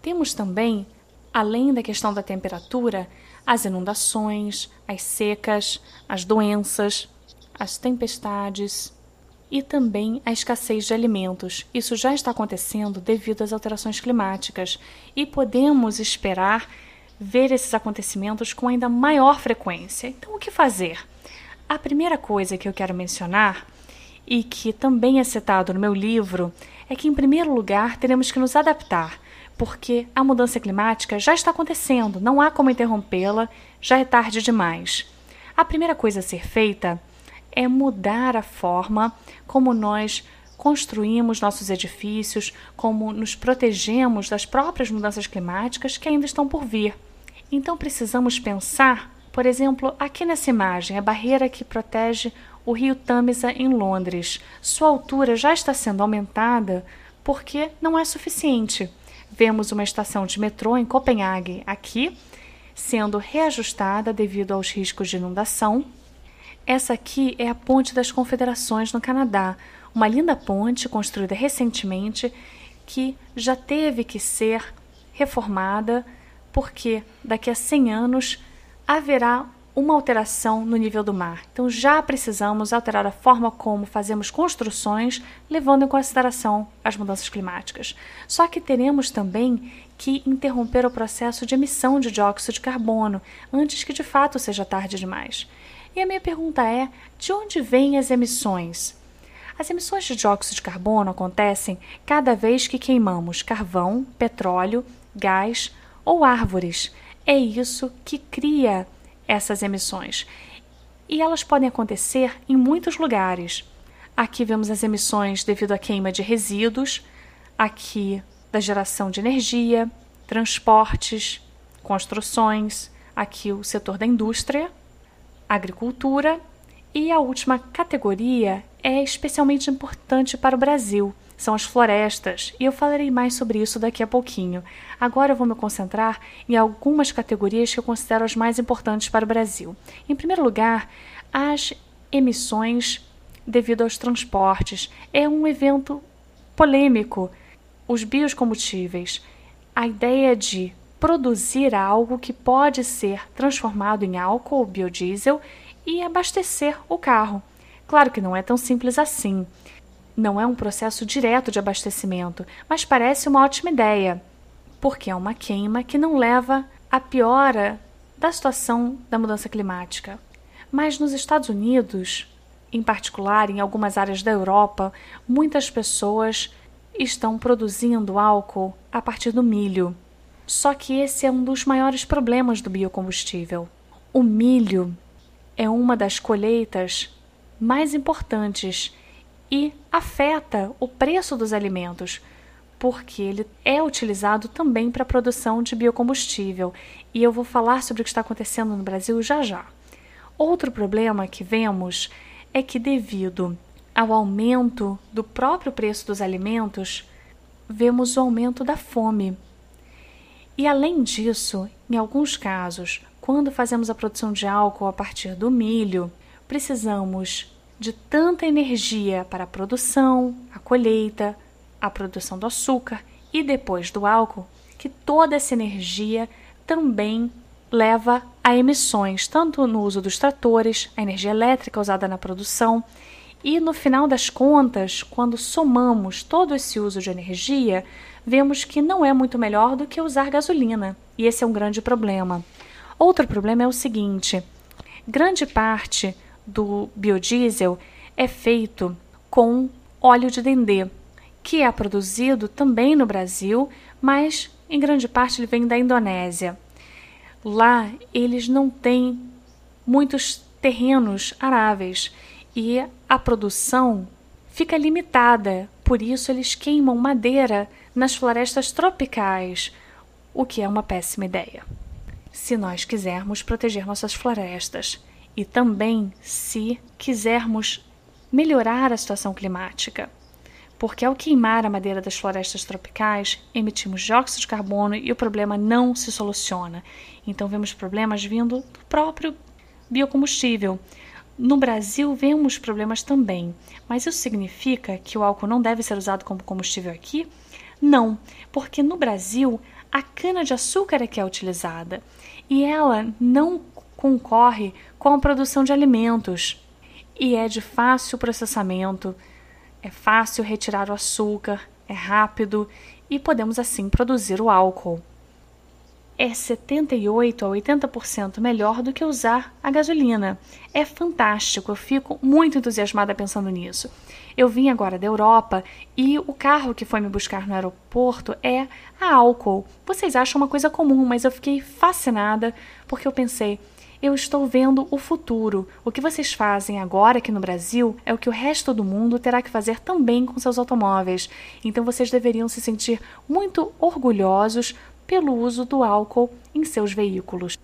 Temos também, além da questão da temperatura, as inundações, as secas, as doenças, as tempestades e também a escassez de alimentos. Isso já está acontecendo devido às alterações climáticas e podemos esperar ver esses acontecimentos com ainda maior frequência. Então, o que fazer? A primeira coisa que eu quero mencionar, e que também é citado no meu livro, é que, em primeiro lugar, teremos que nos adaptar, porque a mudança climática já está acontecendo, não há como interrompê-la, já é tarde demais. A primeira coisa a ser feita é mudar a forma como nós construímos nossos edifícios, como nos protegemos das próprias mudanças climáticas que ainda estão por vir. Então precisamos pensar, por exemplo, aqui nessa imagem, a barreira que protege o rio Tâmisa em Londres. Sua altura já está sendo aumentada porque não é suficiente. Vemos uma estação de metrô em Copenhague aqui, sendo reajustada devido aos riscos de inundação. Essa aqui é a Ponte das Confederações no Canadá, uma linda ponte construída recentemente que já teve que ser reformada porque daqui a 100 anos haverá uma alteração no nível do mar. Então já precisamos alterar a forma como fazemos construções, levando em consideração as mudanças climáticas. Só que teremos também que interromper o processo de emissão de dióxido de carbono antes que de fato seja tarde demais. E a minha pergunta é, de onde vêm as emissões? As emissões de dióxido de carbono acontecem cada vez que queimamos carvão, petróleo, gás ou árvores. É isso que cria essas emissões. E elas podem acontecer em muitos lugares. Aqui vemos as emissões devido à queima de resíduos, aqui da geração de energia, transportes, construções, aqui o setor da indústria, agricultura, e a última categoria é especialmente importante para o Brasil, são as florestas, e eu falarei mais sobre isso daqui a pouquinho. Agora eu vou me concentrar em algumas categorias que eu considero as mais importantes para o Brasil. Em primeiro lugar, as emissões devido aos transportes. É um evento polêmico. Os biocombustíveis, a ideia de produzir algo que pode ser transformado em álcool ou biodiesel e abastecer o carro. Claro que não é tão simples assim. Não é um processo direto de abastecimento, mas parece uma ótima ideia, porque é uma queima que não leva à piora da situação da mudança climática. Mas nos Estados Unidos, em particular em algumas áreas da Europa, muitas pessoas estão produzindo álcool a partir do milho. Só que esse é um dos maiores problemas do biocombustível. O milho é uma das colheitas mais importantes e afeta o preço dos alimentos, porque ele é utilizado também para a produção de biocombustível. E eu vou falar sobre o que está acontecendo no Brasil já já. Outro problema que vemos é que, devido ao aumento do próprio preço dos alimentos, vemos o aumento da fome. E, além disso, em alguns casos, quando fazemos a produção de álcool a partir do milho, precisamos de tanta energia para a produção, a colheita, a produção do açúcar e depois do álcool, que toda essa energia também leva a emissões, tanto no uso dos tratores, a energia elétrica usada na produção, e no final das contas, quando somamos todo esse uso de energia, vemos que não é muito melhor do que usar gasolina, e esse é um grande problema. Outro problema é o seguinte: grande parte do biodiesel é feito com óleo de dendê, que é produzido também no Brasil, mas em grande parte ele vem da Indonésia. Lá eles não têm muitos terrenos aráveis e a produção fica limitada, por isso eles queimam madeira nas florestas tropicais, o que é uma péssima ideia. Se nós quisermos proteger nossas florestas e também se quisermos melhorar a situação climática, porque ao queimar a madeira das florestas tropicais, emitimos dióxido de carbono e o problema não se soluciona. Então vemos problemas vindo do próprio biocombustível. No Brasil vemos problemas também, mas isso significa que o álcool não deve ser usado como combustível aqui? Não, porque no Brasil a cana-de-açúcar é que é utilizada e ela não concorre com a produção de alimentos e é de fácil processamento, é fácil retirar o açúcar, é rápido e podemos assim produzir o álcool. É 78 a 80% melhor do que usar a gasolina. É fantástico, eu fico muito entusiasmada pensando nisso. Eu vim agora da Europa e o carro que foi me buscar no aeroporto é a álcool. Vocês acham uma coisa comum, mas eu fiquei fascinada porque eu pensei, eu estou vendo o futuro. O que vocês fazem agora aqui no Brasil é o que o resto do mundo terá que fazer também com seus automóveis. Então vocês deveriam se sentir muito orgulhosos pelo uso do álcool em seus veículos.